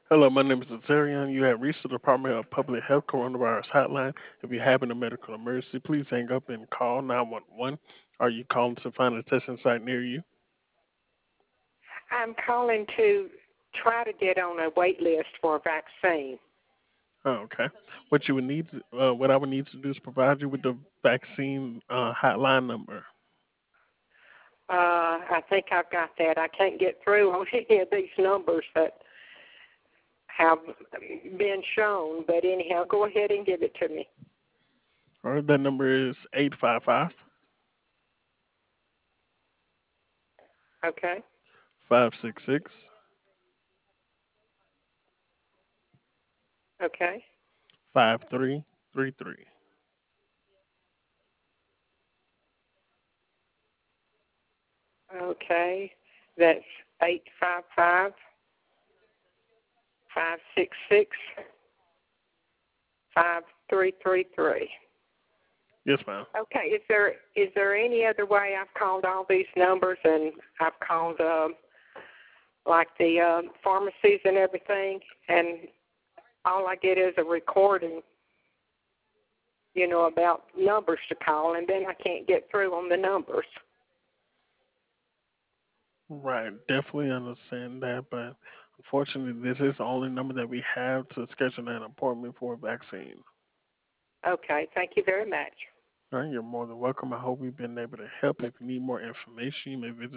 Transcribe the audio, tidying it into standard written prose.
Hello, my name is Azarian. You have reached the Department of Public Health Coronavirus Hotline. If you're having a medical emergency, please hang up and call 911. Are you calling to find a testing site near you? I'm calling to try to get on a wait list for a vaccine. Oh, okay. What I would need to do is provide you with the vaccine hotline number. I think I've got that. I can't get through on any of these numbers that have been shown, but anyhow, go ahead and give it to me. All right, that number is 855 Okay? 566 Okay? 5333. Okay. That's 855-566-5333. Yes, ma'am. Okay, is there any other way? I've called all these numbers and I've called like the pharmacies and everything, and all I get is a recording, about numbers to call, and then I can't get through on the numbers. Right, definitely understand that, but unfortunately, this is the only number that we have to schedule an appointment for a vaccine. Okay, thank you very much. All right, you're more than welcome. I hope we've been able to help. If you need more information, you may visit